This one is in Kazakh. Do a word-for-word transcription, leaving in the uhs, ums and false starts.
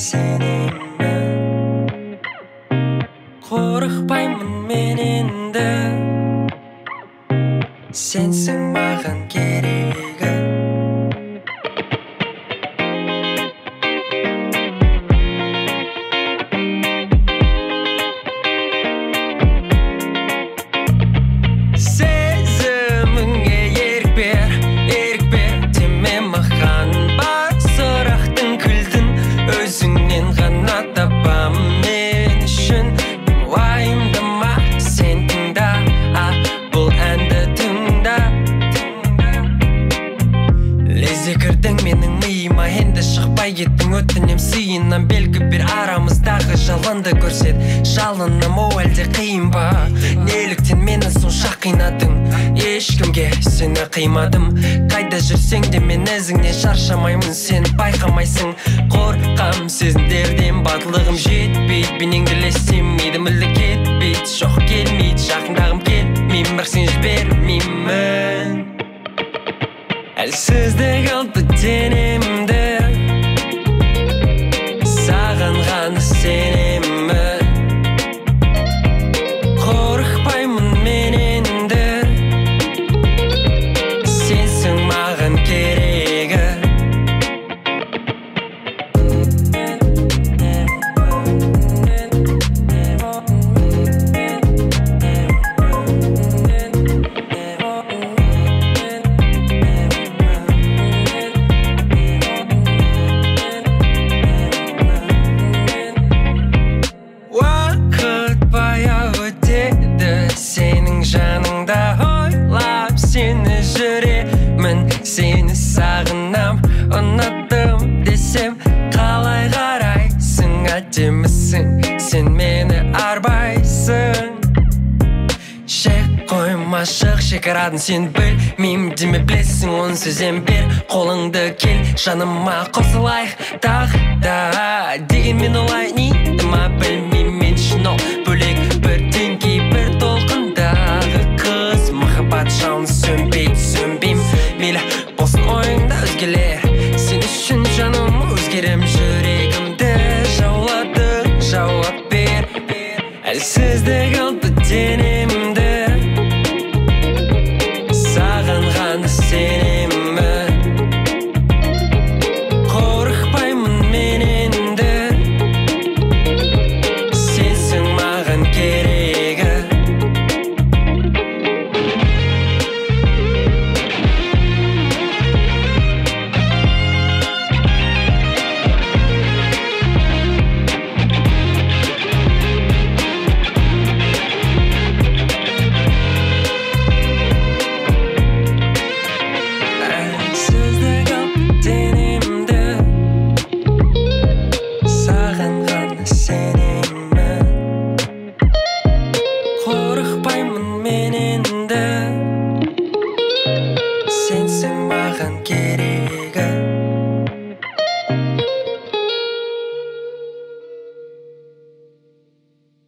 сенемін, қорықпаймын мен енді, сенсің маған керегі. Сезіміңе ерік бер, ерік бер, деме маған бар сұрақтың кілтін, өзіңнен ғана табам мен үшін. Уайымдама, сен тыңда, а бұл әнді тыңда. Лезде кірдің менің миыма, енді шықпай кеттің, өтінем сыйынан белгі бір арамыздағы жалынды көрсет. Жалыным о әлде қиын ба, неліктен мені сонша қинадың? Ешкімге сені қимадым, қайда жүрсең де мен ізіңнен шаршамаймын, сен байқамайсың. Қорқам сезімдерден, батылдығым жетпейді, бейнеңді елестемейді, мүлде кетпейді, жоқ келмейді, жақындағым келмеймін, бірақ сен жібермеймін. Әлсіздік алды денемді, саған ғана сенемін, қорықпаймын мен енді, сенсің маған керегі. Уақыт баяу өтеді сенің жаныңда, ойлап сені жүремін, сені сағынам, ұнаттым десем қалай қарайсың? Әдемісің, сен мені арбайсың. Шек қойма, шық шекарадан, сен білмеймін деме, білесің оны сөзем бер, қолыңды кел жаныма қосылайық тағы да, деген мен олай